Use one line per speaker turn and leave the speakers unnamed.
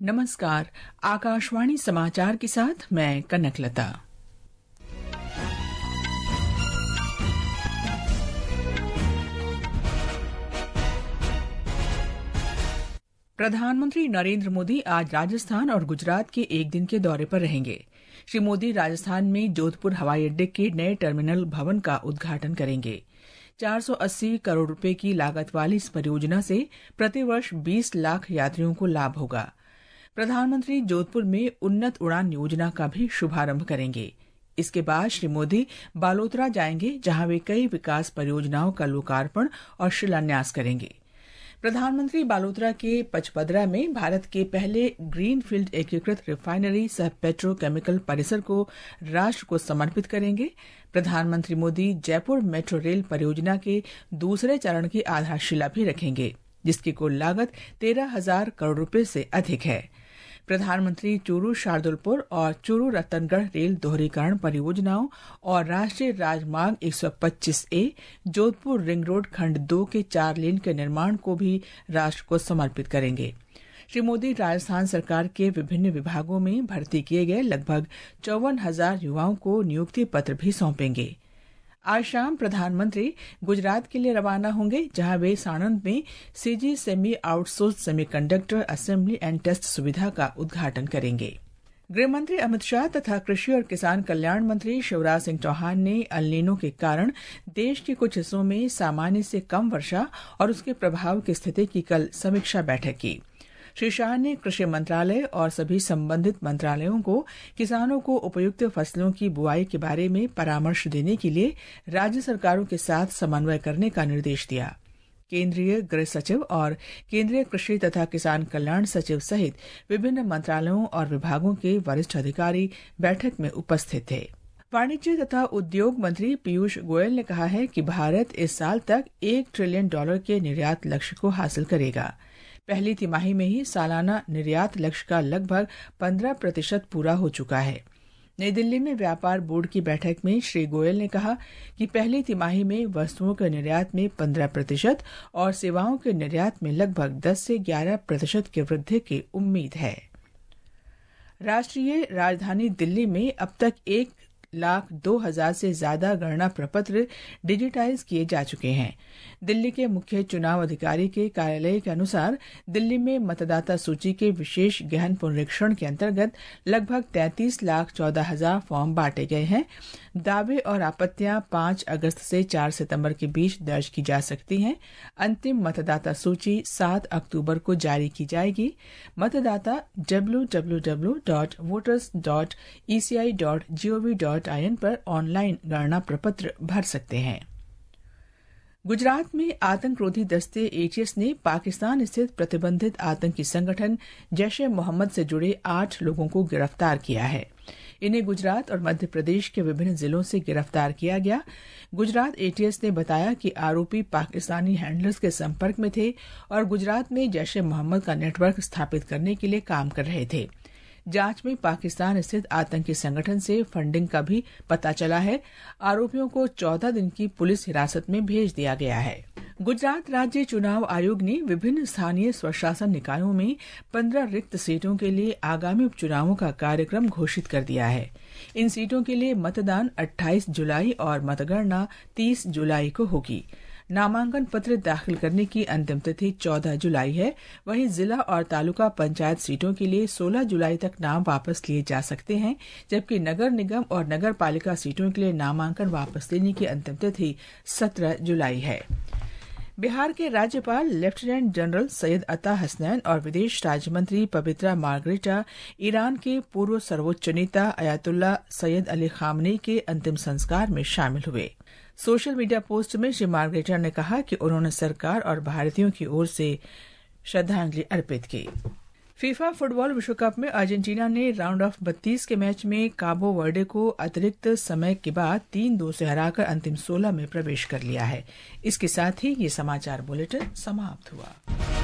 नमस्कार। आकाशवाणी समाचार के साथ मैं कनकलता। प्रधानमंत्री नरेंद्र मोदी आज राजस्थान और गुजरात के एक दिन के दौरे पर रहेंगे। श्री मोदी राजस्थान में जोधपुर हवाई अड्डे के नए टर्मिनल भवन का उद्घाटन करेंगे। 480 करोड़ रुपए की लागत वाली इस परियोजना से प्रतिवर्ष 20 लाख यात्रियों को लाभ होगा। प्रधानमंत्री जोधपुर में उन्नत उड़ान योजना का भी शुभारंभ करेंगे। इसके बाद श्री मोदी बालोतरा जाएंगे, जहां वे कई विकास परियोजनाओं का लोकार्पण और शिलान्यास करेंगे। प्रधानमंत्री बालोतरा के पचपदरा में भारत के पहले ग्रीनफील्ड एकीकृत रिफाइनरी सह पेट्रोकेमिकल परिसर को राष्ट्र को समर्पित करेंगे। प्रधानमंत्री मोदी जयपुर मेट्रो रेल परियोजना के दूसरे चरण की आधारशिला भी रखेंगे, जिसकी कुल लागत 13,000 करोड़ रुपए से अधिक है। प्रधानमंत्री चूरू शार्दुलपुर और चूरू रतनगढ़ रेल दोहरीकरण परियोजनाओं और राष्ट्रीय राजमार्ग 125A जोधपुर रिंग रोड खंड 2 के 4 लेन के निर्माण को भी राष्ट्र को समर्पित करेंगे। श्री मोदी राजस्थान सरकार के विभिन्न विभागों में भर्ती किए गए लगभग 54,000 युवाओं को नियुक्ति पत्र भी सौंपेंगे। आज शाम प्रधानमंत्री गुजरात के लिए रवाना होंगे, जहां वे साणंद में CG semi outsource semiconductor assembly and test सुविधा का उद्घाटन करेंगे। गृहमंत्री अमित शाह तथा कृषि और किसान कल्याण मंत्री शिवराज सिंह चौहान ने अल नीनो के कारण देश के कुछ हिस्सों में सामान्य से कम वर्षा और उसके प्रभाव की स्थिति की कल समीक्षा बैठक की। श्री शाह ने कृषि मंत्रालय और सभी संबंधित मंत्रालयों को किसानों को उपयुक्त फसलों की बुआई के बारे में परामर्श देने के लिए राज्य सरकारों के साथ समन्वय करने का निर्देश दिया। केंद्रीय गृह सचिव और केंद्रीय कृषि तथा किसान कल्याण सचिव सहित विभिन्न मंत्रालयों और विभागों के वरिष्ठ अधिकारी बैठक में उपस्थित थे। वाणिज्य तथा उद्योग मंत्री पीयूष गोयल ने कहा है कि भारत इस साल तक $1 ट्रिलियन के निर्यात लक्ष्य को हासिल करेगा। पहली तिमाही में ही सालाना निर्यात लक्ष्य का लगभग 15% पूरा हो चुका है। नई दिल्ली में व्यापार बोर्ड की बैठक में श्री गोयल ने कहा कि पहली तिमाही में वस्तुओं के निर्यात में 15% और सेवाओं के निर्यात में लगभग 10 से 11% की वृद्धि की उम्मीद है। राष्ट्रीय राजधानी दिल्ली में अब तक 1,02,000 से ज्यादा गणना प्रपत्र डिजिटाइज किए जा चुके हैं। दिल्ली के मुख्य चुनाव अधिकारी के कार्यालय के अनुसार दिल्ली में मतदाता सूची के विशेष गहन पुनरीक्षण के अंतर्गत लगभग 33,14,000 फॉर्म बांटे गए हैं। दावे और आपत्तियां 5 अगस्त से 4 सितंबर के बीच दर्ज की जा सकती हैं। अंतिम मतदाता सूची 7 अक्टूबर को जारी की जाएगी। मतदाता www.voters.eci.gov.in पर ऑनलाइन गणना प्रपत्र भर सकते हैं। गुजरात में आतंकरोधी दस्ते ATS ने पाकिस्तान स्थित प्रतिबंधित आतंकी संगठन जैश-ए-मोहम्मद से जुड़े 8 लोगों को गिरफ्तार किया है। इन्हें गुजरात और मध्य प्रदेश के विभिन्न जिलों से गिरफ्तार किया गया। गुजरात ATS ने बताया कि आरोपी पाकिस्तानी हैंडलर्स के संपर्क में थे और गुजरात में जैश-ए-मोहम्मद का नेटवर्क स्थापित करने के लिए काम कर रहे थे। जांच में पाकिस्तान स्थित आतंकी संगठन से फंडिंग का भी पता चला है। आरोपियों को 14 दिन की पुलिस हिरासत में भेज दिया गया है। गुजरात राज्य चुनाव आयोग ने विभिन्न स्थानीय स्वशासन निकायों में 15 रिक्त सीटों के लिए आगामी उपचुनावों का कार्यक्रम घोषित कर दिया है। इन सीटों के लिए मतदान 28 जुलाई और मतगणना 30 जुलाई को होगी। नामांकन पत्र दाखिल करने की अंतिम तिथि 14 जुलाई है। वहीं जिला और तालुका पंचायत सीटों के लिए 16 जुलाई तक नाम वापस लिए जा सकते हैं, जबकि नगर निगम और नगर पालिका सीटों के लिए नामांकन वापस लेने की अंतिम तिथि 17 जुलाई है। बिहार के राज्यपाल लेफ्टिनेंट जनरल सैयद अता हसनैन और विदेश राज्य मंत्री पवित्रा मार्गरेटा ईरान के पूर्व सर्वोच्च नेता अयातुल्ला सैयद अली खामनेई के अंतिम संस्कार में शामिल हुए। सोशल मीडिया पोस्ट में श्री मार्गरेटा ने कहा कि उन्होंने सरकार और भारतीयों की ओर से श्रद्धांजलि अर्पित की। फीफा फुटबॉल विश्व कप में अर्जेंटीना ने राउंड ऑफ 32 के मैच में काबो वर्डे को अतिरिक्त समय के बाद 3-2 से हराकर अंतिम 16 में प्रवेश कर लिया है। इसके साथ ही ये समाचार बुलेटिन समाप्त हुआ।